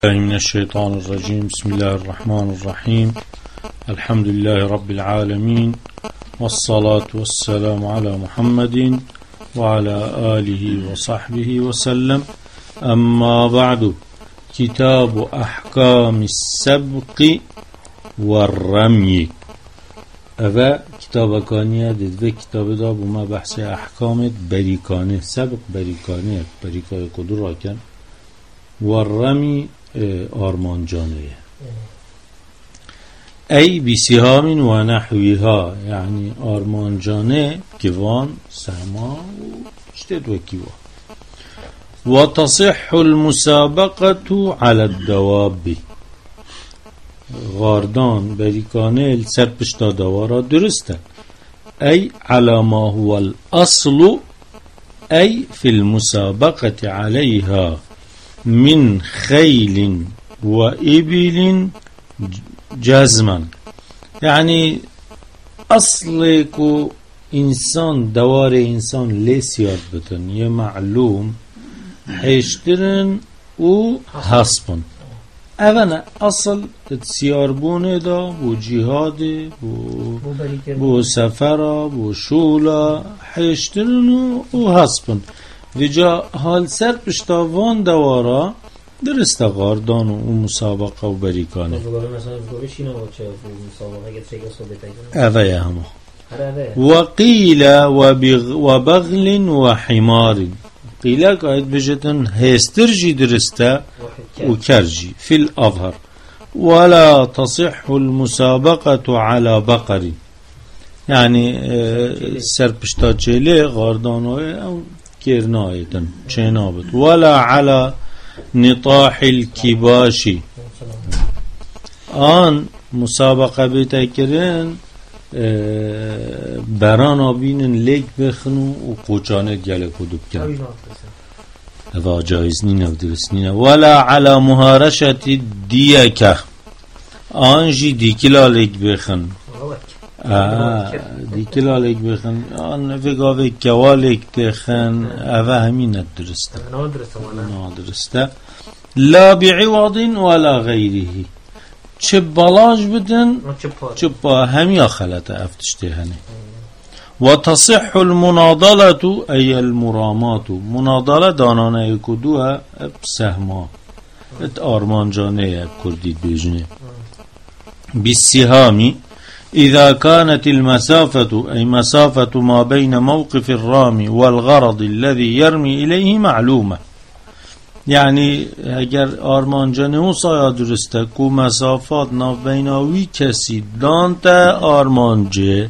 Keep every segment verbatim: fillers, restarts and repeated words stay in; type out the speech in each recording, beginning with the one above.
من الشيطان الرجيم. بسم الله الرحمن الرحيم. الحمد لله رب العالمين، والصلاة والسلام على محمد وعلى آله وصحبه وسلم. أما بعد، كتاب أحكام السبق والرمي. أبا كتاب كانية دد كتاب دا بما بحث أحكام بريكانه، سبق بريكانه بريكانه قدر كان، والرمي آرمانجانه ای بسهام و نحویها، یعنی آرمانجانه گوان، سهما و اشتد و کیوا. و تصح المسابقة على الدواب، غاردان بریکانه سر پشتا دوارا درسته. ای على ما هو الاصل، ای في المسابقة عليها من خیل و ابل جزما. یعنی اصل کو انسان دوار انسان لیسیاد بتن یه معلوم حیشترن و حسبن. اولا اصل سیاربونه دا بو جهاد بو, بو سفر بو شولا حیشترن و حسبن. ویجا حال سر پشتاوان دوارا درسته غاردان و مسابقه و بریکانه. اوه همه و قیل و بغل و حمار. قیل که اید بجتن هستر جی درسته و کرجی فی الاظهر. ولا تصح المسابقة على بقر، یعنی سر پشتا چله غاردان و كيرنايتن شينابت. ولا على نطاح الكباشي، آن مسابقه بتكرن برانا بينن ليك بخنو و قوچانه گله کدوب کن. هذا جائز نينه و درست نينه. ولا على مهارشة الديكة، آن جي ديكلا ليك بخن دیکلا لیک بخن، آن وگاوه کوالیک تخن، اوه همین ندرسته ندرسته. لا بعوض ولا غیره، چه بلاج بدن چه با همیا خلطه افتشته هنه. و تصح المناضلة ای المرامات، مناضله دانانه کدوه بسهما ات آرمانجانه کردید بجنه. بالسهامی إذا كانت المسافة أي مسافة ما بين موقف الرامي والغرض الذي يرمي إليه معلومة. يعني اگر آرمانجانه و سایا درسته کو مسافات ناف بیناوی کسی دانته آرمانجه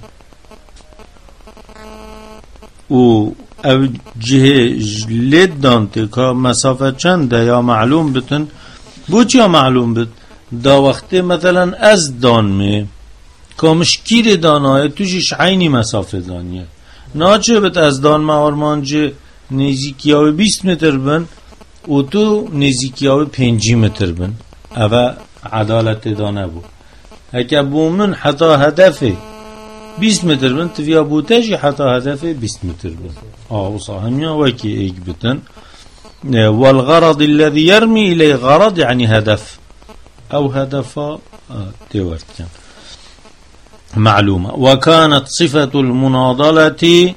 و او جه جلد دانته که مسافت چنده یا معلوم بتن بود یا معلوم بت دا وقتی مثلا از دانمه کامشکیر دانای توشش عینی مسافه دانیه ناچه بت از دان ما آرمانجه نزیکیاوی بیست متر بن و تو نزیکیاوی پنجی متر بن. اوه عدالت دانه بود. اگه بومن حتی هدفه بیست متر بن تویا بوتجی حتی هدفه بیست متر بن. آه وصاهمیا وکی ایک بتن. والغرض الذي يرمي إليه غرض يعني هدف او هدفا تورد كان معلومة. وكانت صفة المناضلة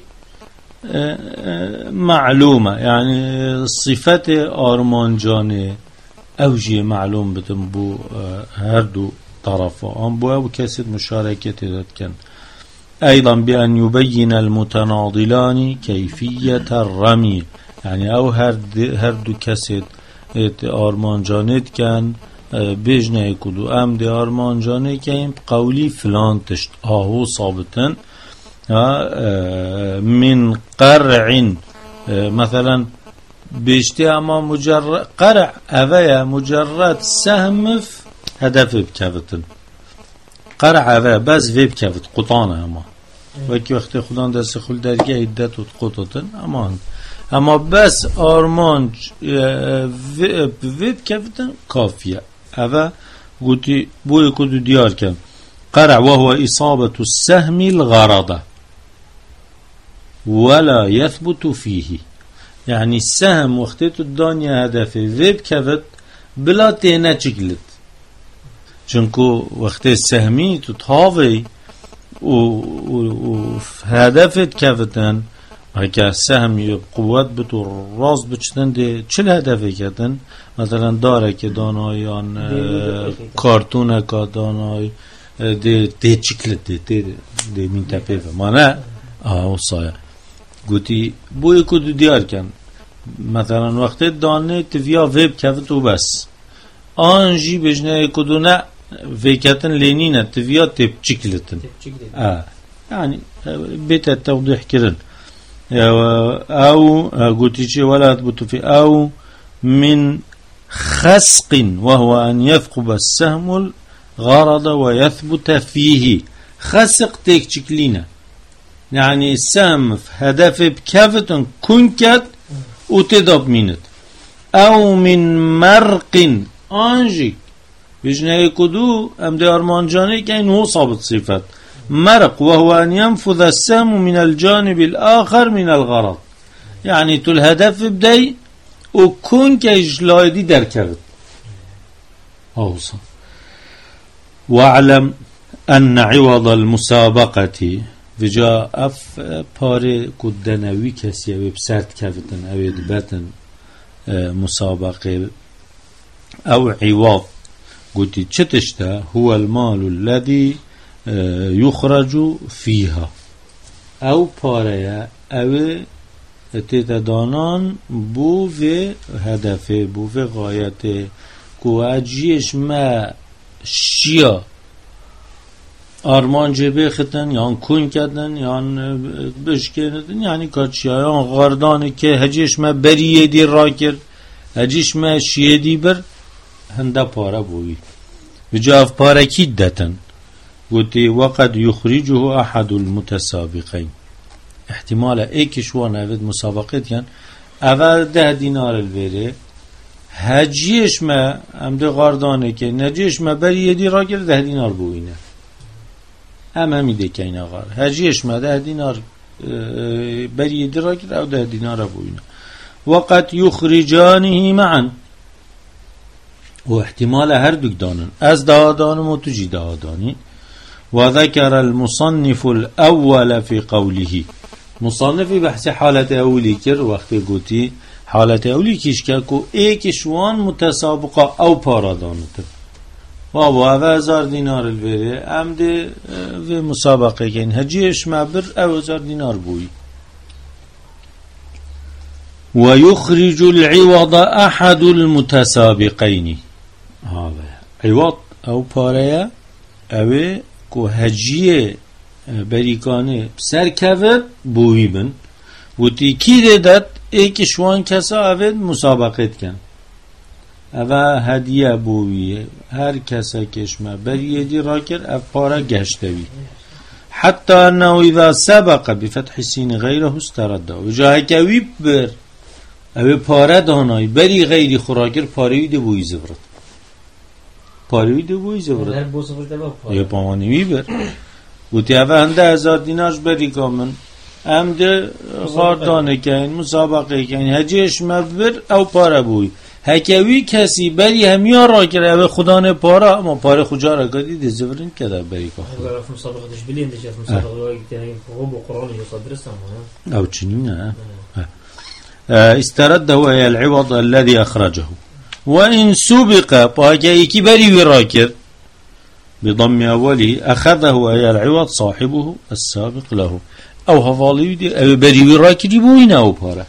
معلومة، يعني صفة آرمانجانه اوجه معلوم بتن بو هر دو طرفا ام بو او كسد مشاركة داد كان. ايضا بأن يبين المتناضلان كيفية الرمي، يعني او هر دو كسد آرمانجانه كان بجنه کدو ام دی آرمانجانه که این قولی فلان تشت آهو ثابتن من قرع، مثلا بیشتی اما مجرد قرع اوه مجرد سهم هدف بکفتن. قرع اوه بس وی بکفت قطانه اما وکی وقتی خودان دست خل درگه عدت و قطاتن اما اما بس آرمانج وی بکفتن کافیه. هذا قلت بوي كدو ديار كان قرع وهو إصابة السهم الغرض ولا يثبت فيه، يعني السهم وقتت الدنيا هدفه ذيب كفت بلا تينا چكلت چونكو وقت السهمي تتهاوي وهدفت كفتن هكا السهم يقوات بتو راس بچتن دي چل هدفه كتن مثلا داره که دانایان کارتونه که دانای دي دي چكلت دي دي دي من تپیفه مانه آه صايا قوتي بوي كدو ديار كان مثلا وقت دانه تفيا ويب كفت وبس آنجي بجنه كدو نه فيكاتن لينينه تفيا تب چكلتن آه يعني بيت التوضيح كرن أو قلت شيء ولا أثبت في أو من خسق وهو أن يثقب السهم الغرض ويثبت فيه خسق تيك شكلينا يعني السهم في هدف بكافة كنكت وتضب منت أو من مرق أنجيك بجنه كدو أم دي أرمانجاني كأن هو صابت صفات مرق وهو أن ينفذ السهم من الجانب الآخر من الغرض يعني تو الهدف بدي وكون كإجلايدي دركبت أوصى واعلم أن عوض المسابقة وجاء أف باري كدنوي كسي بسرد كفتن أو يدبتن مسابقة أو عوض قلت چتشتا هو المال الذي يخرج فيها او پاره او تدانان بو و هدف بو و غایت کو اجیش ما شیا آرمان جبه ختن یان کن کردن یان بشکردن یعنی کچیا یان غاردانه که هجیش ما بریه دی را کرد هجیش ما شیه دی بر هنده پاره بوی بجاف پاره کی دتن قلتي وقد يخرجه أحد المتسابقين احتمال ايك شوان افد مسابقات كان اول ده دينار الويري هجيش ما امده غاردانه که نجيش ما بر يدي راكر ده دينار بوينه اما ميده كينا غار هجيش ما ده دينار بر يدي راكر او ده دينار بوينه وقد يخرجانه معا واحتمال هر دوك دانن از دادانم و تجي داداني وذكر المصنف الأول في قوله مصنف بحث حالة أولي كر وقت قوتي حالة أولي كيشكاكو ايك شوان متسابقة أو پارادانت وابو هزار دينار البيري امده في مسابقة كين هجيش مبر او هزار دينار بوي ويخرج العوض أحد المتسابقين هذا عوض أو پاريا او کو هجیه بریکانه سر کور بوی بن و تی کی دیدد ایک شوان کسا اوید مسابقت کن او هدیه بویه هر کسا کشمه بریه دی را کر او پارا گشتوی حتی انه اذا سبق بفتح سین غیره استرده و جا هکوی بر او پارا دانای بری غیری خوراکر پاروی دی بوی زبرد پاروی دو بوی زبرد یه پامانی بر و تیوه هنده هزار دیناش بری کامن هم ده غاردانه کن مسابقه کن هجیش مبر او پاره بوی هکوی کسی بری همیان را کرده او خدا نه پاره اما پاره خجا را کدی ده زبرن کده بری که خود اگر مسابقه دش بلین دش مسابقه که خوب و قرآن یصدرستم او چنینه استرد هو العوض الذي أخرجه وإن سبق باكي كبري وراكر بضم أوله أخذه أي العوض صاحبه السابق له أو هفالي دي أو بري وراكر يبوين أو بارا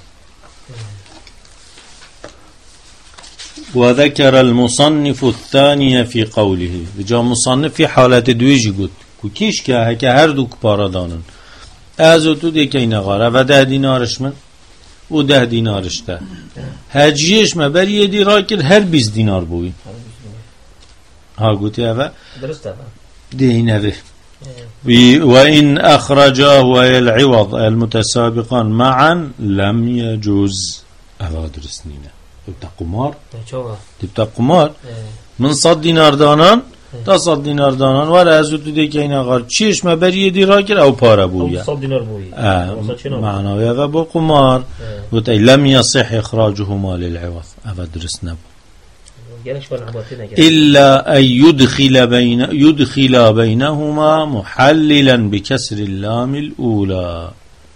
وذكر المصنف الثانية في قوله جاء مصنف في حالة دويجي قد كيش كا هكا هردوك بارا دانن ازو تو دي كينا غارة و ده دينارش من و ده دینارش ده هجیش ما بر یه دی را کرد هر بیست دینار بوی ها گوتی اوه درست اوه دینه و این اخرجاه و العوض المتسابقان معا لم يجوز اوه درست نینه تبتا قمار تبتا قمار من صد دینار دانان تا صد دینار دانان ولی از تو دیگه این آقا چیش ما بر یه دی را کرد او پاره بویه صد دینار بویه معناوی اوه با قمار و تا لم يصح اخراجهما للعوض اوه درست نبو إلا أن يدخل بين يدخل بينهما محللا بكسر اللام الأولى.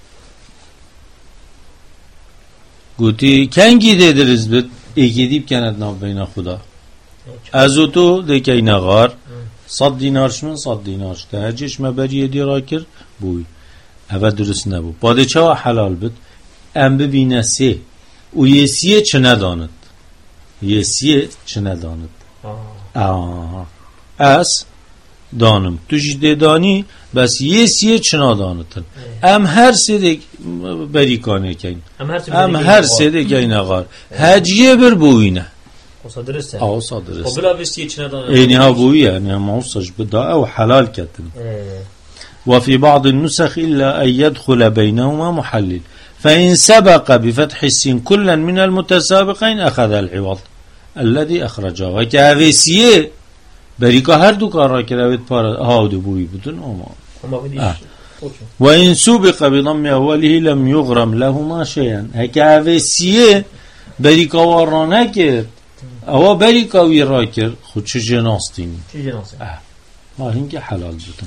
قلتي كان جيده درز بد ايجيديب كانت ناف بين خدا ازوتو دكي نغار صد دينارش من صد دينارش تهجش مبريه دي راكر بوي هوا درست نبو باده چه حلال بد ام ببینه سه و یسیه چه نداند یسیه چه نداند آه اس دانم توش دانی بس یسیه چه ندانتن ام هر سه دک بریکانه کن ام هر سه دک این اغار هجیه بر بوینه صادرسته آه صادرسته قبل اوستی چه ندانند اینی ها بویه یعنی موصش بدا او حلال کتن وفي بعض النسخ إلا أن يدخل بينهما محلل فإن سبق بفتح السين كلا من المتسابقين أخذ العوض الذي أخرجه وكهذه بريكا هر دو كار را كراويت بارد هاودو بوي بدون أما آه. وإن سبق بضم أوله لم يغرم لهما شيئا هكذا سيه بريكا ورانا كر أو بريكا ويراكر خود چه جناستين آه. ما هنك حلال بدون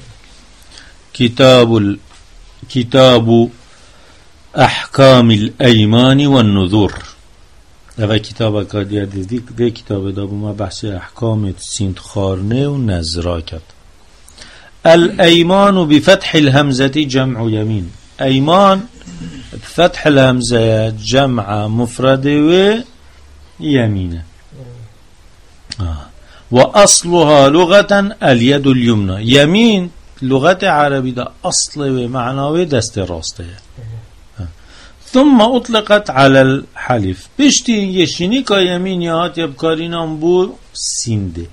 كتاب ال... كتاب أحكام الأيمان والنذور هذا كتاب كادية دي دي كتاب دابو ما بحث أحكام سنت خارنه ونزراكت. الأيمان بفتح الهمزة جمع يمين أيمان بفتح الهمزة جمع مفرد ويمين آه. وأصلها لغة اليد اليمنى يمين لغة عربي ده أصل ومعنى دست راسته ثم أطلقت على الحلف بشتي يشيني كا يمين يهات يبكارينام بو سينده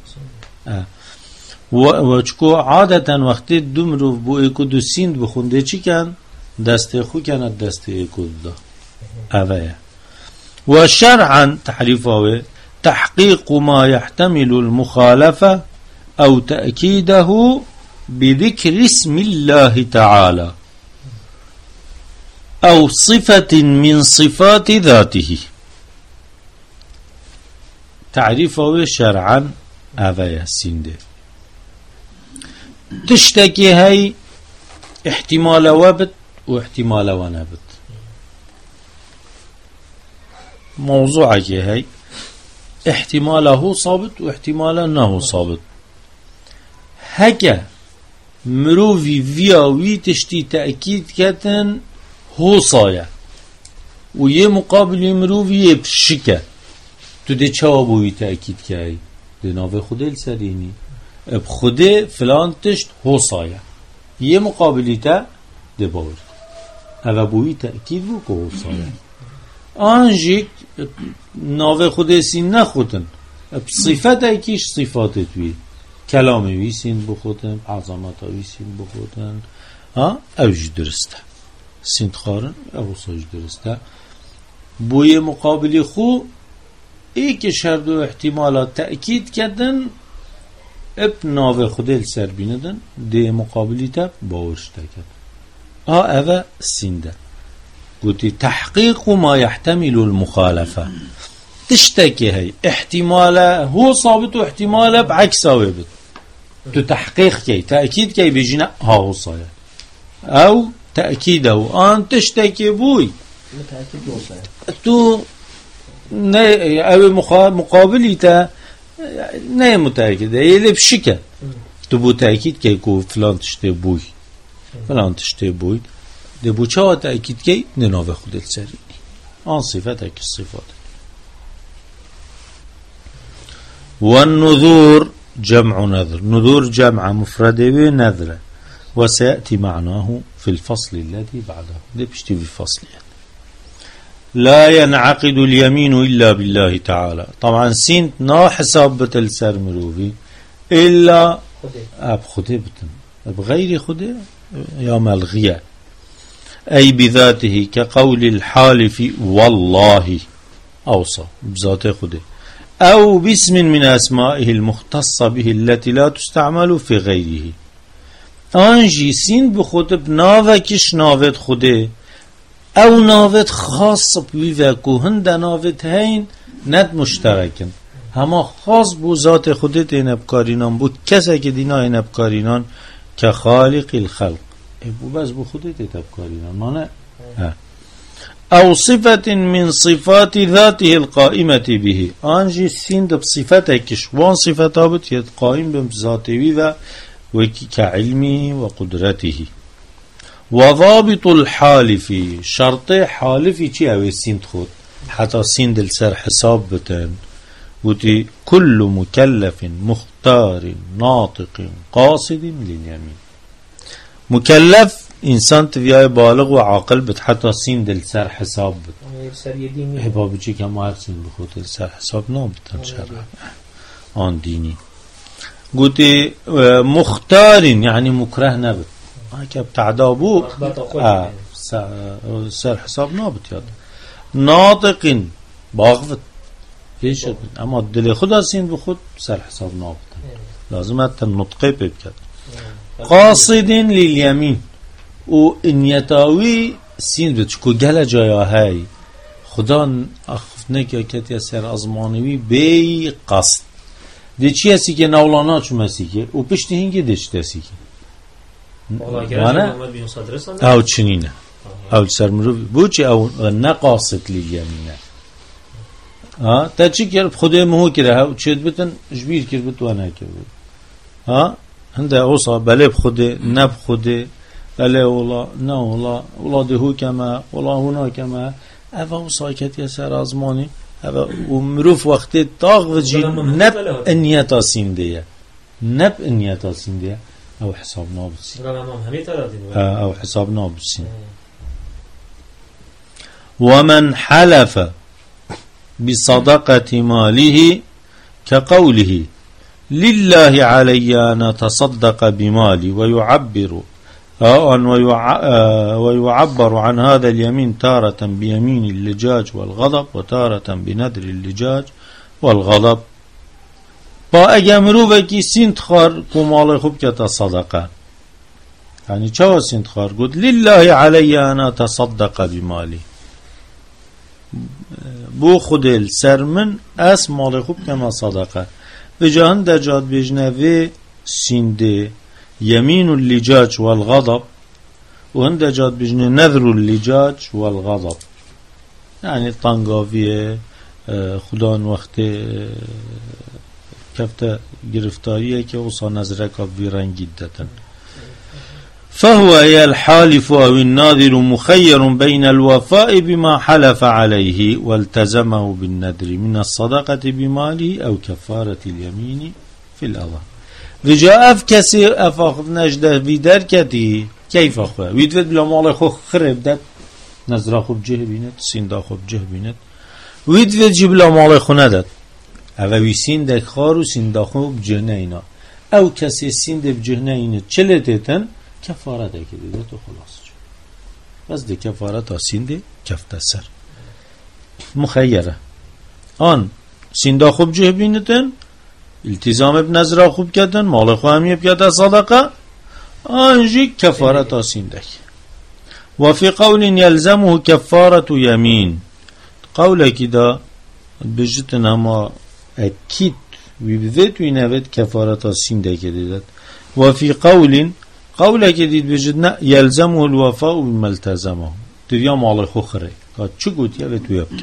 و چكو عادتا وقت دمرو بو ايكو دو سيند بخونده چي كان دست خو كانت دست ايكو ده اوه و شرعا تحريفه تحقيق ما يحتمل المخالفة أو تأكيده بذكر اسم الله تعالى أو صفة من صفات ذاته تعريفه شرعا هذا السنده تشتكي هاي احتمال وبت واحتمال ونبت موضوعك هاي احتماله صابت واحتماله نه صابت هكا مروفي فياوي تشتي تأكيد كتن هو صايا ويه مقابل مروفي بشكة تو ده چابوي تأكيد كاي ده ناوه خوده السريني بخوده فلان تشت هو صايا يه مقابلي تا ده باور اوه بوي تأكيد بو که هو صايا آنجيك ناوه خوده سين نخوتن بصفت اكيش صفات توي کلامی ویسین بخودن عظمت ویسین بخودن ها اوج درسته سنت خارن او سوج درسته بوی مقابلی خو ای که شرط و احتمالات تأکید کردن اب ناوه خودل سر بیندن ده مقابلی تا باورشته کرد ها اوه سنده گوتی تحقیق ما يحتمل المخالفه تشتكي هاي احتماله هو صابت واحتماله بعكسه ويبت تو تحقيق كي تأكيد كي بيجينا ها هو صايا او تأكيده ان تشتكي بوي تو نه او مقابلي تا نه متأكد يلي بشكة تو بو تأكيد كي كو فلان تشتي بوي فلان تشتي بوي ده بو چه تأكيد كي نناوه خود السري ان صفتك الصفات والنذور جمع نذر نذور جمع مفرد ونذر وسيأتي معناه في الفصل الذي بعده ده بشتي في فصل لا ينعقد اليمين إلا بالله تعالى طبعا سين نا حساب بتل سر مروفي إلا أب خده بتن بغير خده يا ملغية أي بذاته كقول الحالف والله أوصى بذاته خده أو باسم من أسمائه المختصة به التي لا تستعمل في غيره آنجي سين بخطب ناوكش ناوت خوده أو ناوت خاص بيوكو هند ناوت هين ند مشتركن هما خاص بو ذات خودت این بکارینان بو کسی که دینا این بکارینان که خالق الخلق بو بس بو خودت این بکارینان ما نه او صفت من صفات ذاته القائمة به آنجی سیند بصفته کشوان صفته بود ید قائم بذاتوی و وكي كعلمه وقدرته وضابط الحالف شرط حالفي چي اوي سين خود حتى سين دل سر حساب بتن وتي كل مكلف مختار ناطق قاصد لليمين مكلف انسان تبيا بالغ وعاقل بت حتى سين دل سر حساب بت سر يديني حباب جي كما سين بخوت سر حساب نو بتن شرع آن ديني قلت مختار يعني مكره نبت هكا بتعدابو آه سر حساب نابت ياد ناطق باغفت فيش اما الدل خدا سين بخود سر حساب نابت لازم حتى النطقه بكت قاصد لليمين و ان يتاوي سين بتشكو جل جايا هاي خدا اخفنه که کتی سر ازمانوی بی قصد دی چی هستی که نولانا چو مسی که او پشتی هنگی دشت هستی که او چنینه او سر مروفی بو چی او نقاصد لیمینه تا چی کرد خوده مهو کرده چید بتن جبیر کرد بتو انا کرد هنده اوصا بله بخوده نب خوده بله اولا نه اولا اولا دهو کما اولا هونا کما او اوصا کتی سر ازمانی و مروف وقتی تاغ و جی نب انیتا سینده نب انیتا سینده او حساب نابسین او حساب نابسین ومن حلف بصدقة ماله كقوله لله علي أن أتصدق بمالي ويعبر ويعبر عن هذا اليمين تارة بيمين اللجاج والغضب وتارة بنذر اللجاج والغضب با اجمرو بکی سنت خار کمال خوب کتا صدقه یعنی چه سنت خار گفت لله علی أن أتصدق بمالی بو خودل سرمن اس مال خوب کما صدقه به جهان دجاد بجنوی سنده يمين اللجاج والغضب وهند جاد بجنه نذر اللجاج والغضب يعني طنقافية خدان وقت كفته گرفتاریه که اوصا نظرك بيران جدة فهو يا الحالف أو الناظر مخير بين الوفاء بما حلف عليه والتزمه بالنذر من الصدقة بماله أو كفارة اليمين في الأضاء وجاء اف کسی افاق نجده ویدر کتی کیف اخوه ویدوید بلا مال خو خرب داد نظر خوب جه بیند سینده خوب جه بیند ویدوید جی بلا مال خو نداد او وی سینده خار و سینده خوب جه نه اینا او کسی سینده بجه نه اینه چله دیتن کفاره ده که دیده تو خلاص جو بس ده کفاره تا سینده کفته سر مخیره آن سینده خوب جه بیندن التزام بنظر خوب کردن مال خو هم یبکت صدقه آنجی کفارت آسیندک و فی قول یلزمه کفارت یمین قوله که دا بجتن اما اکید وی بذت وی نوید کفارت آسیندک دیدد و فی قول قوله که دید بجتن یلزمه الوفاء بما التزمه دریا مال خو خره چو گوت یوید ویبک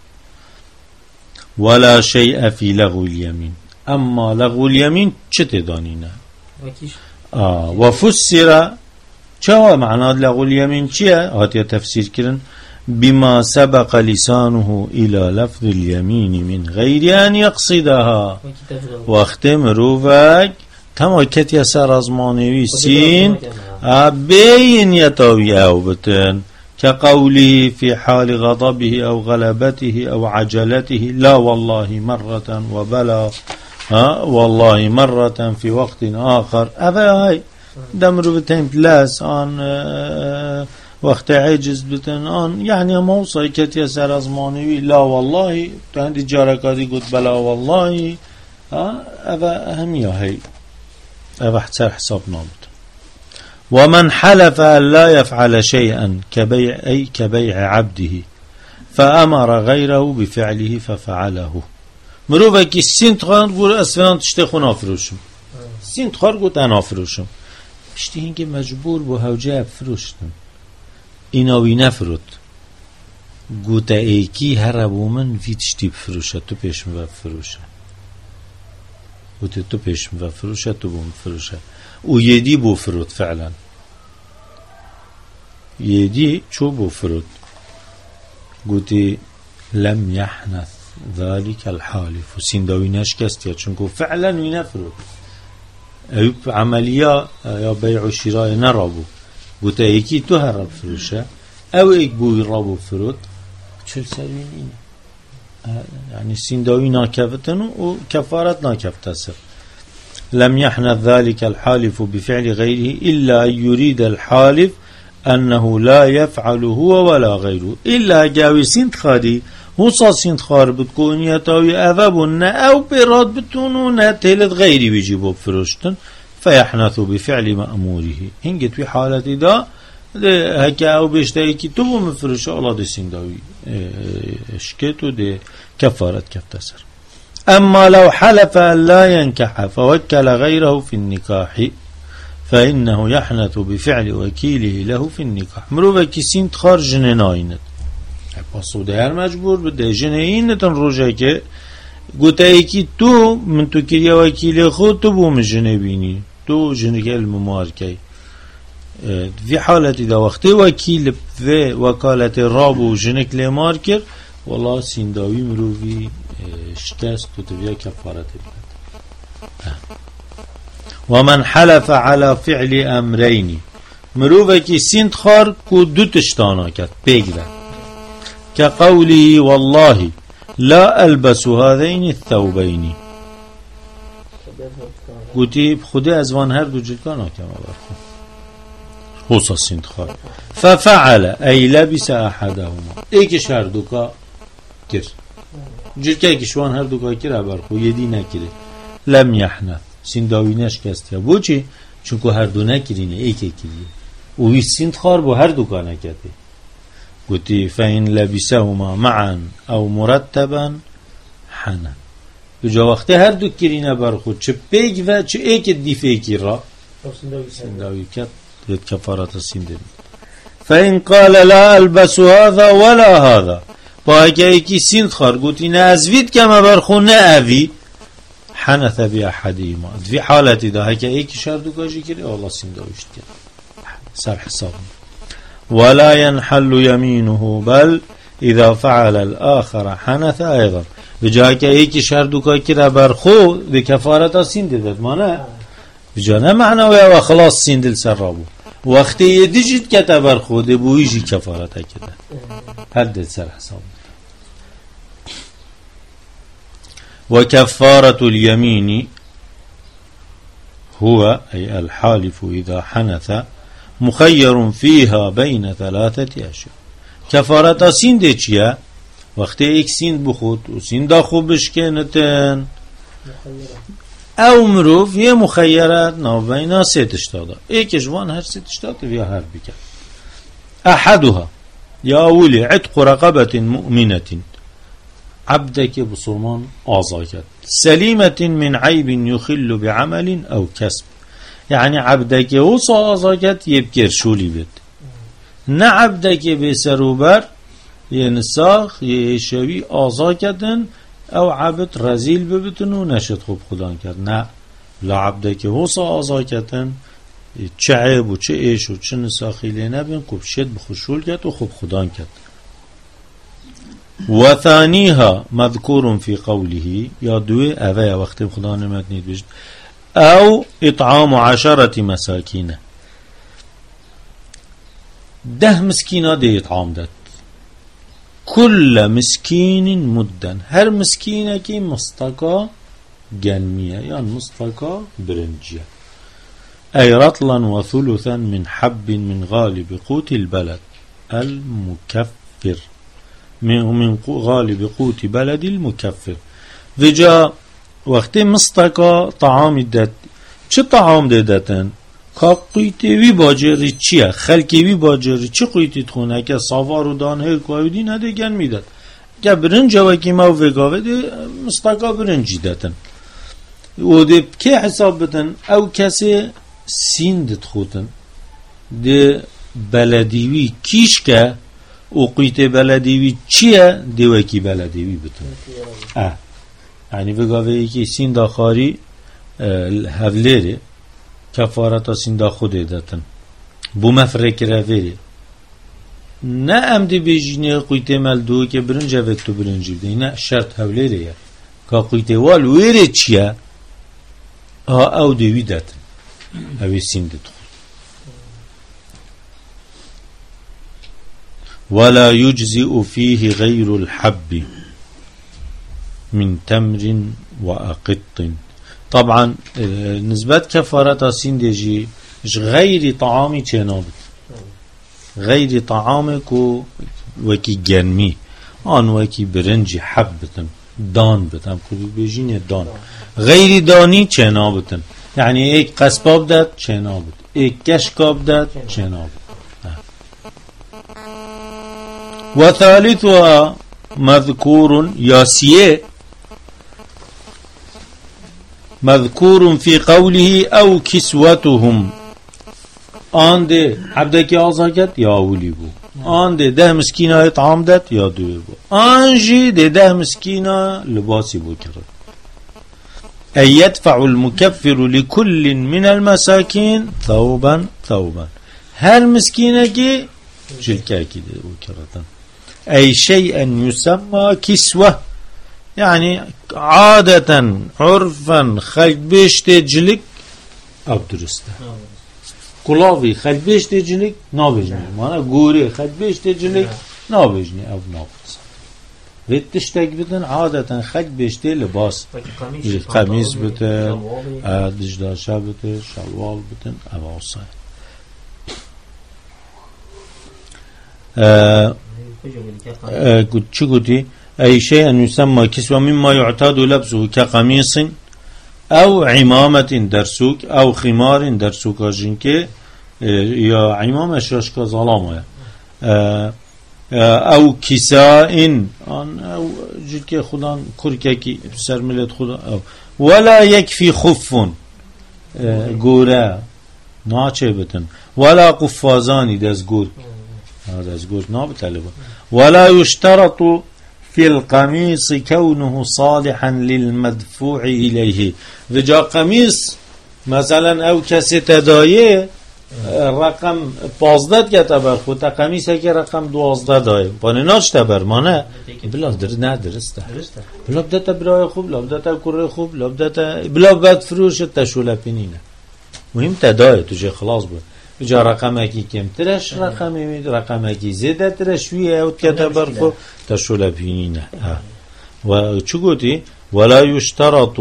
ولا شیء فی لغو الیمین اما لغو اليمين چه دانینه آه وفسر چه معنى لغو اليمين چیه هاتیا تفسیر کرن بما سبق لسانه الى لفظ اليمين من غير ان يقصدها وقت مروفك تما کتی سر از مانوی سین بین یتاوی او بتن كقوله في حال غضبه او غلبته او عجلته لا والله مرة وبلا ها والله مرة في وقت آخر أبا هاي دمر بتين بلاس آن وقت عجز بتين آن يعني موصى كتير سر أزماني لا والله عندي جاركاتي قلت بلا والله ها أبا همية هاي أبا حساب حساب نابت ومن حلف أن لا يفعل شيئا كبيع أي كبيع عبده فأمر غيره بفعله ففعله مروفه که سینت خار گور اسفران تشته خون آفروشم سینت خار گو تن آفروشم پشتی اینکه مجبور با هوجه افروشتم ایناوی نفرود گوتا ایکی هر ابومن وی تشتی بفروشه تو پیش می بفروشه گوتا تو پیش می بفروشه تو بوم بفروشه و یدی بو فرود فعلا يدي شو بفرد قلت لم يحنث ذلك الحالف وسندوي نشكست يا چونكو فعلا ينفرد ايوب عملية يا بيع وشراء نرابو قلت ايكي تو هرب فروشه او ايك بو يرابو فرد چل سرين يعني سندوي ناكفتن وكفارت ناكفتسر لم يحنث ذلك الحالف بفعل غيره إلا أن يريد الحالف أنه لا يفعل هو ولا غيره إلا جاوي سنت خاري وصا سنت خار بتكون يتاوي أذبن أو براد بتونون تلت غيري بيجيبوا بفرشتن فيحنث بفعل مأموره هنجت في حالة دا هكا أو بيشتري كتبه مفرش الله دي سنداوي اشكتو دي كفارة كفتسر أما لو حلف أن لا ينكح فوكل غيره في النكاح فإنه يحنث بفعل وكيله له في النكاح مروفة كسين تخار جنيناينت باسو ده هر مجبور بده جنينتن روجه که گوته ایکی تو من تو کریا وکیل خود تو بوم جنبینی تو جنگل ممارکی في حالة إذا وقت وكيل في وكالة الراب وجنك لمار كر والله سنداوي مروفي اشتاست وتبيا كفارة البلد ومن حلف على فعل أمرين مروفك سند خار كو دو تشتانا كت بيقدا كقوله والله لا ألبس هذين الثوبين قلتي بخدي أزوان هر دو جلكانا كما برخو خصوصا سند خار ففعل أي لبس أحدهما ايكش هر دوكا كر جلكا ايكشوان هر دوكا كر برخو يدي نكره لم يحنث سنداوی نشکست یا بو چی؟ چونکو هر دو نکرینه ایکی کریه اوی سند خار بو هر دو کا نکده گوتی فین لبسهما معا او مرتبا حنا بجا وقتی هر دو کرینه برخود چه پیگ و چه ایک دیفه را سنداوی کت دید کفارت سنده فین قال لا البس هذا ولا هذا با اگه ایکی سند خار گوتی نه ازوید کما برخود نه اوی حنث بأحدهما في حالة ده هكا ايك شردو كاجي كري والله سندوشت كري سر حساب ولا ينحل يمينه بل إذا فعل الآخر حنث أيضا بجا هكا ايك شردو كاكري برخو دي كفارة سندد مانا بجا نمعنى ويا وخلاص سندل سرابو وقت يدجد كتا برخو دي بو يجي كفارة كده هدد سر حساب وكفارة اليمين هو أي الحالف إذا حنث مخير فيها بين ثلاثة أشياء كفارة سين دي چيا وقت ايك سين بخود وسين دا خوب بشكنتن او مروف يه مخيرات ناو بين ست اشتادا ايك جوان هر ست اشتادا ويا هر بك أحدها يا أولي عتق رقبة مؤمنة عبدك بصومان آزاكت سليمة من عيب يخل بعمل أو كسب يعني عبدك وصا آزاكت يبكر شولي بد نا عبدك بسروبر ينساخ يشوي آزاكتن أو عبد رزيل ببتن ونشد خوب خدان کرد نا لا عبدك وصا آزاكتن چه عيب و چه ايش و چه نساخي لنا بين خوب شد بخشول کرد و خوب خدان کرد وثانيها مذكور في قوله يا دوي أذى وقت خدا نمتني بجد أو إطعام عشرة مساكين ده مسكينة دي إطعام دات كل مسكين مدا هر مسكينة كي مستقى جنمية يعني مستقى برنجية أي رطلا وثلثا من حب من غالب قوت البلد المكفر من غالب قوت بلد المكفر وجا وقت مستقى طعام داد چه طعام دادتن که قیتی وی باجری چیه خلکی وی باجری چه قیتی تخونه که صافار و دانه کویدی ندگن میداد که برنج وکی ما وگاوه دی مستقا برنجی داتن و دی که حساب بتن او کسی سین دت خوتن دی بلدیوی کیش که و قیت بلدیوی چیه دی وکی بلدیوی بتن اه یعنی وگاوه ای که سین داخاری هفلره کفارتا سین دا خوده داتن بو مفرک رویره نه امدی بیجینه قیت ملدو که برنج وقت تو برنجی بده نه شرط هفلره یا که قیت وال ویره چیه ها او دوی داتن اوی سین دت ولا يجزئ فيه غير الحب من تمر وأقط طبعا نسبة كفارة سين ديجي غير طعامي چنابت غير طعامك وكي جرمي آن وكي برنجي حب بتن دان بتن كل بيجين دان غير داني چنابتن يعني ايك قصباب داد چنابت ايك كشكاب داد چنابت وثالثها مذكور ياسيه مذكور في قوله أو كسوتهم آن ده عبدك آزاكت يا أولي بو آن ده ده مسكينة طعام دات يا دوي بو آن جي ده ده مسكينة لباسي بو كرد أن يدفع المكفر لكل من المساكين ثوبا ثوبا هل مسكينة كي جلكا كي ده بو كرد أي شيئا يسمى كسوة يعني عادة عرفا خلق بيش تجلك أو درسته كلاوي خلق بيش تجلك نابجني مانا قوري خلق بيش تجلك نابجني أو نابجني ويتشتك بدن عادة خلق بيش تلباس قميص بتن دجداشا بتن شلوال بتن أو عصاي قلت شو قلتي أي شيء يسمى كسوة مما يعتاد لبسه كقميص أو عمامة درسوك أو خمار درسوك جنك يا عمامة شاشك ظلامة أو كساء أو جلك خدان كرككي بسر ملت خدان أو ولا يكفي خف قورا ناچه بتن ولا قفازاني دزقور هذا دزقور نابتلبه ولا يشترط في القميص كونه صالحا للمدفوع إليه وجا قميص مثلا أو كسي تدايه رقم پازده كتبر خود قميص هكي رقم دوازده دايه بانه ناش تبر مانه بلا در نه درسته بلا بدتا برای خوب بلا بدتا کره خوب بلا بدتا بلا بد فروش تشوله پینینه مهم تدايه توجه خلاص بود بجا رقم اکی کم ترش رقم امید رقم اکی زیده ترش ویه اوت کتبر خو تشوله پینینه و چو گوتی ولا يشترط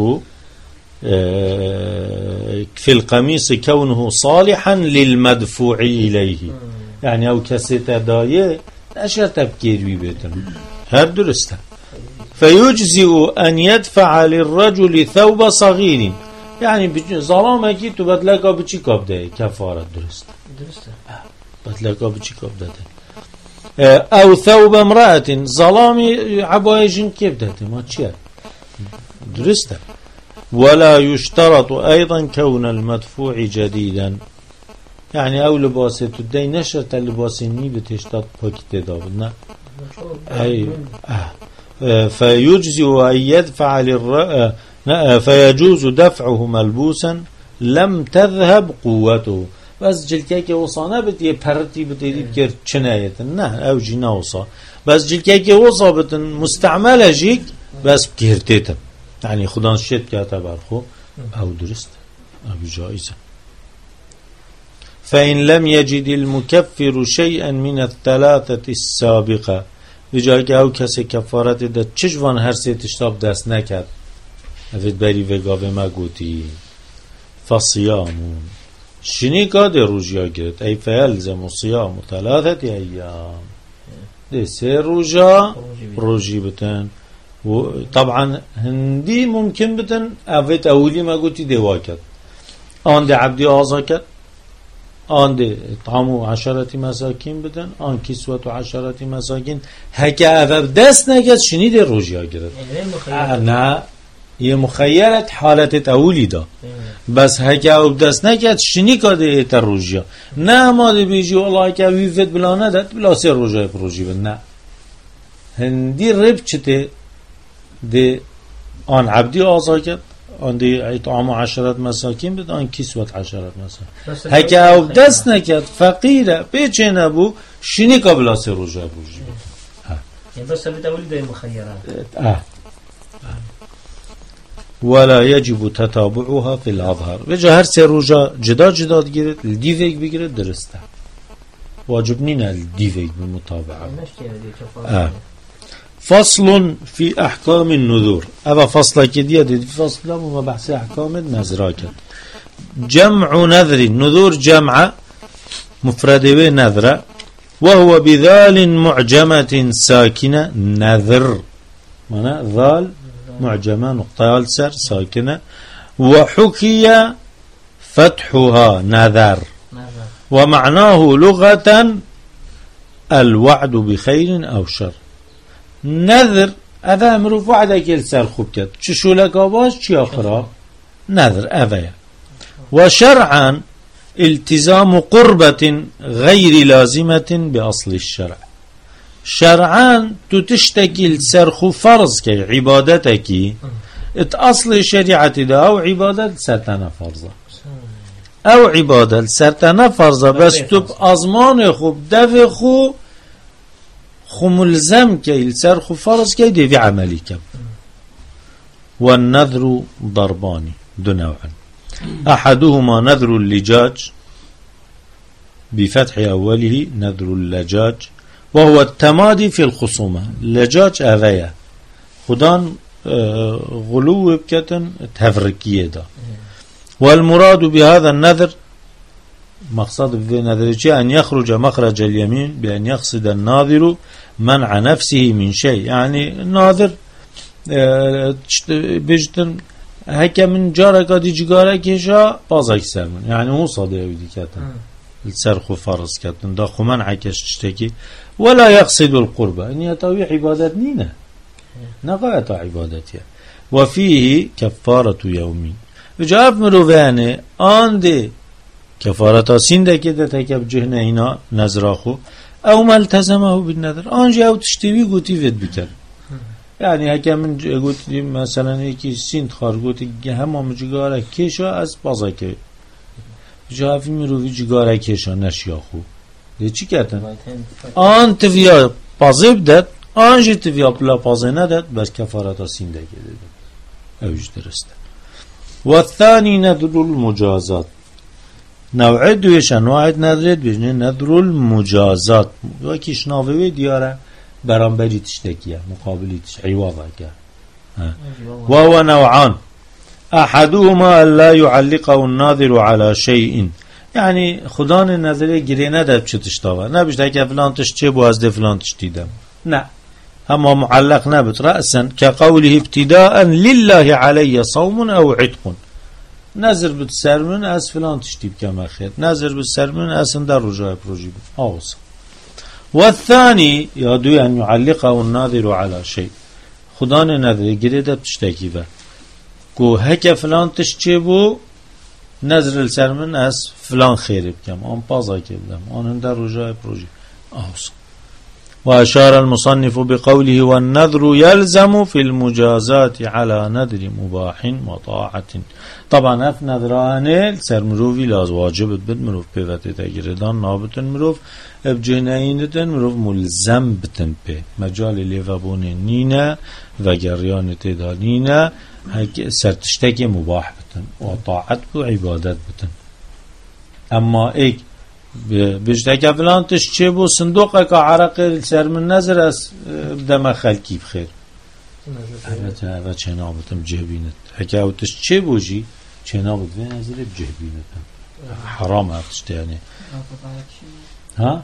في القميص كونه صالحا للمدفوع إليه يعني او کسی تدایه نشر تبکیر بی بیتن هر درسته فيجزئ أن يدفع للرجل ثوب صغير يعني ظلامه کی تو بدلکا بچی کاب ده کفارت درست درسته بدلکا بچی کاب ده او ثوب امرأة ظلامي عباية جن كيف ده ما تشير درسته ولا يشترط أيضا كون المدفوع جديدا يعني او لباسه تدي نشرت اللباسه ني بتشتاط باكيت دابنا اي اه فيجزئ أن يدفع للر فيجوز دفعه ملبوسا لم تذهب قوته بس جلكه که وصانه بتیه پرتی بتیدی بکر چنایتن نه او جینا وصا بس جلكه که وصا بتن مستعمله جيك بس بكرتيتن يعني خدان شد که اعتبر خو او درست او جائزه فإن لم يجد المكفر شيئا من الثلاثة السابقة بجای که او کسی کفارت ده چجوان هر سه تشتاب دست نکرد افید بری وگاوه ما گوتی فصیامون شنی قاده روژیا گرد ای فیلزم و صیام و ثلاثت ایام ده سه روژا روژی بتن و طبعا هندی ممکن بتن افید اولی ما گوتی دوا کرد آن ده عبدی آزا کرد آن ده طعام عشرة مساكين بدن آن كسوة عشرة مساكين هكا أفب دست نكت شنيد الرجيا قرد نه یه مخیرت حالت اولی دا بس هکا او دست نکت شنی که ده ایتر روژیا نه ما ده بیجی والله که ویفت بلا ندد بلا سه روژای پروژی بند نه هندی رب چته ده آن عبدی آزا کد آن ده اطعام عشرت مساکین بد آن کسوت عشرت مساکین هکا او دست نکت فقیره بیچه نبو شنی که بلا سه روژای پروژی بند يعني بس اللي تقولي ده مخيرات اه ولا يجب تتابعها في الأظهر وجه هر سه روجا جدا جدا گیرد الدیویک بگیرد درسته واجب نینا الدیویک بمتابعه آه. فصل في أحكام النذور هذا فصل كديه دي فصل وما بحث أحكام النذراك جمع نذر نذور جمع مفرده نذر وهو بذال معجمة ساكنة نذر معنى ذال معجمة نقطة السر ساكنة وحكي فتحها نذر ومعناه لغة الوعد بخير أو شر نذر هذا مروف وعدك السر خوبكت شو لك أباش شي أخرى نذر أذيا وشرعا التزام قربة غير لازمة بأصل الشرع شرعا تتشتكي السرخ فرض كي عبادتك اصل شريعة ده او عبادة سرطانة فرضة او عبادة سرطانة فرضة بس تب ازمان خوب دف خو خو ملزم كي السرخ فرض كي دي في عملي كم والنذر ضرباني دو نوعا احدهما نذر اللجاج بفتح اوله نذر اللجاج وهو التمادي في الخصومة لجاج أذية خدان غلو بكتن تفركية دا والمراد بهذا النذر مقصد في نذر أن يخرج مخرج اليمين بأن يقصد الناظر منع نفسه من شيء يعني الناظر بجتن هكا من جارك دي جارك يشا بازاك سامن يعني هو صادق دي كتن السرخ فرض كتن دا خمان عكش تشتكي ولا يقصد القربة إن يتوي عبادة نينا نغاية عبادتها وفيه كفارة يومين وجاء مروفاني آنده كفارة سنده كده تكب جهنه هنا نزراخو أو ما التزمه بالنذر آنجي أو تشتوي قوتي فيد بكر يعني هكا من قوتي مثلا هيكي سند خار قوتي همه مجگاره كيشا از بازا که جاء في مروفي جگاره كيشا نشياخو ده چی کردن؟ آن تویا پازیب داد آنجی تویا پلا پازی نداد بس کفارتا سینده کرده اوش درسته والثاني نذر المجازات نوع دویش انواع نذرت بجنه نذر المجازات وکیش ناوی دیاره برانبری تشتکیه مقابلی تش عوضه که وهو نوعان احدهما لا يعلقه الناظر على شيء يعني خدان النظرية جرينا ده بشتشتاوه نه بشته که فلان تش چه بو از ده فلان تش دیدم نه هما معلق نبت رأسا كقوله ابتداء لله علي صوم او عتق نظر بتسر من از فلان تش دیب كما خير نظر بتسر من از در رجاء پروژی آوز والثاني يدوي أن يعلقه الناظر على شيء خدان النظرية جريده بشتكي به كو هكا فلان تش چه بو نظر السرمن از فلان خیره بکم آن پازا کردم آن در رجاء پروژی آوز وأشار المصنف بقوله والنذر يلزم في المجازات على نذر مباح وطاعة طبعا اف نذرانه سرمروفي لاز واجبت بد مروف پیوته تگیردان نابتن مروف ابجنینتن مروف ملزم بتن پی مجال لیفابون نینه و گریان تدانینه سرتشتك مباح بتن وطاعت بو عبادت بتن اما ایک بجتك فلان تشچه بو صندوقك عرق سر من نظر از بدم خلقی بخیر البته اوه چنابتم جهبینت هکه او تشچه بو جی چنابت به نظر بجهبینتم حرام افتشته یعنی ها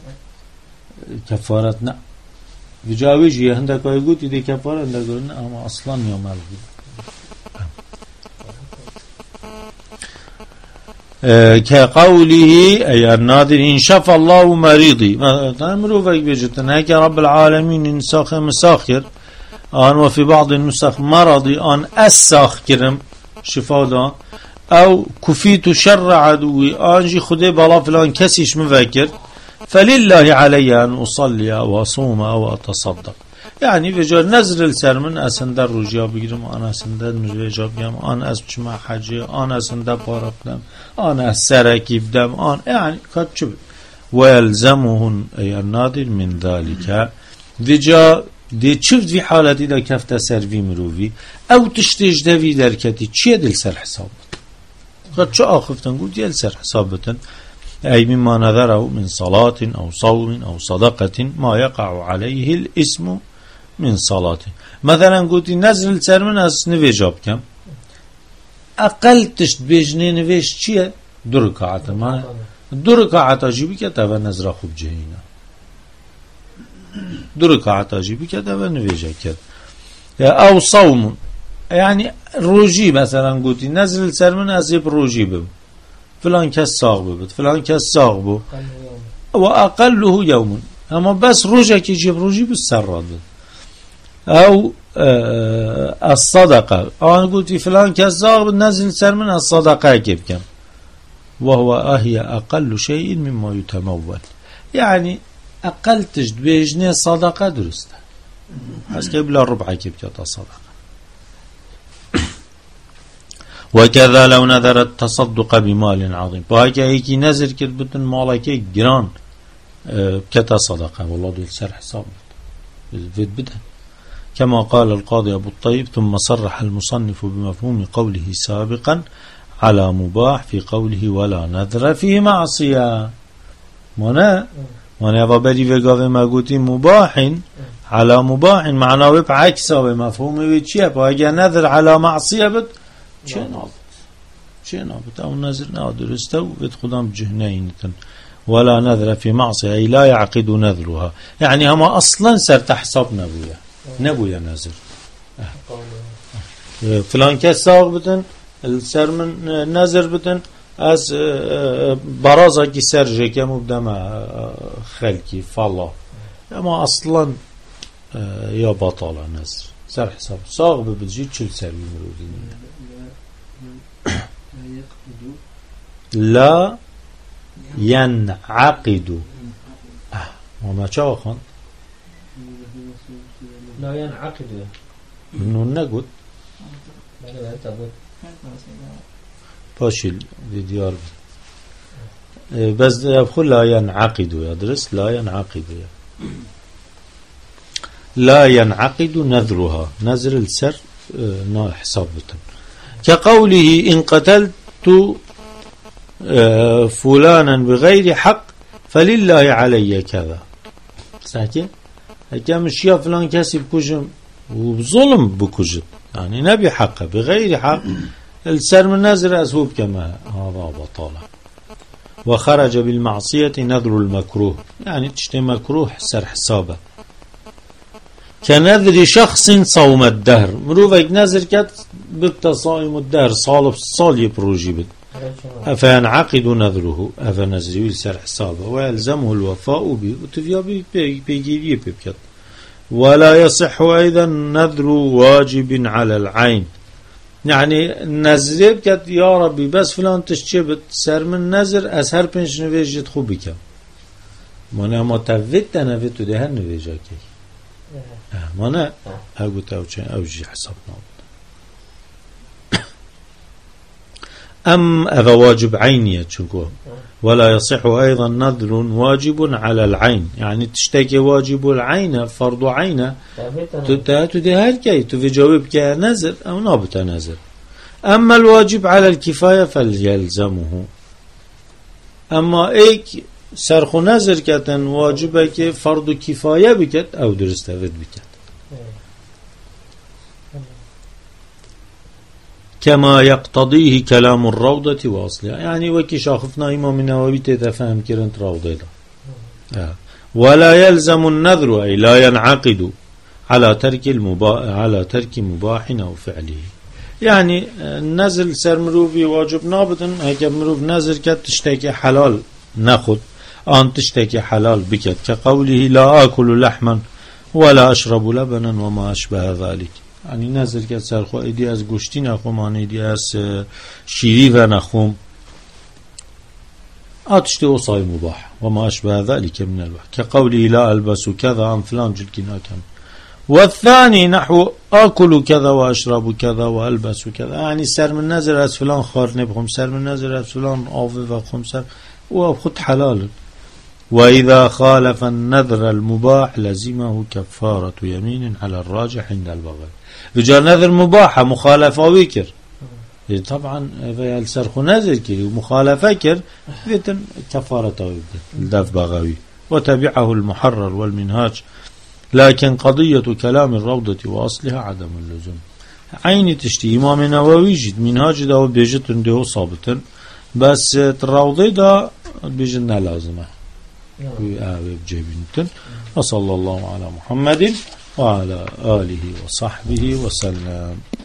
کفارت نه بجاوی جی هندک های گوتی دی کفارت هندک نه اما اصلا نیامل بود اه كقوله أي الناظر إن شفى الله مريضي تأمروا فيك بجتن هيك رب العالمين إنساخ مساخر آن وفي بعض النسخ مرضي آن أساخ كرم شفاء دا أو كفيت شر عدوي آنجي خدي بلا فلان كسيش مفكر فلله علي أن أصلي وأصوم وأتصدق يعني بجار نزر السرمن أسندر رجيا بگیرم آن أسندر نرجا بگم آن أسبش مع حجي آن أسندر بارا بدم آن أسركي بدم آن يعني كتشب ويلزمهن أي النادر من ذلك بجا دي چفت في حالتي دا كفت سروي مروفي أو تشتيج دوي دركتي چيه دل سر حسابت قد شو آخفتن قلت يل سر حسابتن أي مما نذره من صلاة أو صوم أو صدقة ما يقع عليه الاسم من صلاة مثلا قلت نزل سر من أس نفيجاب كم أقل تشت بيجني نفيج چيه دو ركعة ما دو ركعة جيبي كتابة نزر خوب جهينا دو ركعة جيبي كتابة نفيجا كت أو صوم يعني روجي مثلا قلت نزل سر من أسيب روجي بب فلان كس ساغ ببت فلان كس ساغ بو وأقله يوم أما بس روجا كي يجيب روجي بالسرد أو آه الصدقة أنا قلت فلان كس ساغ نزل سر من الصدقة كيف كم وهو أهي أقل شيء مما يتمول يعني أقل تجد بيجني صدقة درسته بس قبل ربع كيف كتا صدقة وكذا لو نذر التصدق بمال عظيم فهكا هيكي نذر كتبتن مالكي جران كتا صدقة والله دول سر حساب بيت بدها كما قال القاضي أبو الطيب ثم صرح المصنف بمفهوم قوله سابقا على مباح في قوله ولا نذر فيه معصية منا منا وبري وقاوه ما قوتي مباح على مباح معناه بعكسه بمفهومه بيتشيه فهكا نذر على معصية بد چه نابد چه نابد او نذر نادرسته و بيت خدام جهنينتن ولا نذر في معصية أي لا يعقد نذرها يعني هما أصلا سر تحساب نبويا نبويا نذر فلان كس ساق بتن السر من نذر بتن از برازا كي سر جيكا مبدأ خلقي فالله اما أصلا يا بطالة نذر سر حساب ساق ببتجي چل سر بمرودين لا ينعقد اه وما شاء خان لا ينعقد منو نقول باشل دي ديار بس يقول لا ينعقد يدرس لا ينعقد لا ينعقد نذرها نذر السر نا حسابته كقوله إن قتلت فلانا بغير حق فلله علي كذا ساكن هكا مشيا فلان كاسي بكجم وبظلم بكجم يعني نبي حقه بغير حق السر من نذر أسهوب كما هذا بطالة وخرج بالمعصية نذر المكروه يعني تشتي مكروه سر حسابه كنذر شخص صوم الدهر مروفك نذر كات ببتا صائم الدهر صالف صال يبروجي بد أفينعقد نذره أفنذره يسر حسابه ويلزمه الوفاء به وتفيا بيجيبيه بكت ولا يصح أيضا نذر واجب على العين يعني نذر بكت يا ربي بس فلان تشتبت سر من نذر أسهر بنش نفيجت خوبك مانا ما تفت نفت ده هر نفيجاكي مانا أقول تاوشين أوجي حسابنا أم هذا واجب عينية شنكو ولا يصح أيضا نذر واجب على العين يعني تشتكي واجب العين فرض عين تدهر كي تجاوب كنذر أو نابت نذر أما الواجب على الكفاية فليلزمه أما إيك سرخ نذر كتن واجبك فرض كفاية بكت أو درستفد بكت كما يقتضيه كلام الروضة واصلها يعني وكي شاخفنا إمام النووي تتفهم كرنت روضة آه. ولا يلزم النذر أي لا ينعقد على ترك المباح على ترك مباح أو فعله يعني نزل سر مروفي واجب نابدن هكا مروف نزل كت تشتكي حلال ناخد آن تشتكي حلال بكت كقوله لا آكل لحما ولا أشرب لبنا وما أشبه ذلك. يعني نزل كت سر خو ايدي از گوشتی نخوم آن ايدي از شیری و نخوم آتشتي وصاي مباح وما أشبه ذلك من الوحي كقوله لا ألبس كذا عن فلان جلكنا كم. والثاني نحو آكل كذا وأشرب كذا وألبس كذا يعني سر من نظر از فلان خار نبخم سر من نظر از فلان آوه وخم سر وخد حلال. وإذا خالف النذر المباح لزمه كفارة يمين على الراجح عند البغوي. رجال نذر مباحة مخالفة ويكر طبعا في سرخ نذر كي ومخالفة كر ذاتن كفارة ويكر الدف بغوي. وتبعه المحرر والمنهاج لكن قضية كلام الروضة وأصلها عدم اللزوم. عيني تشتي إمام نووي جد منهاج دا وبيجت عنده صابتا بس الروضة دا بيجتنا لازمة وصلى الله على محمد وعلى آله وصحبه وسلم.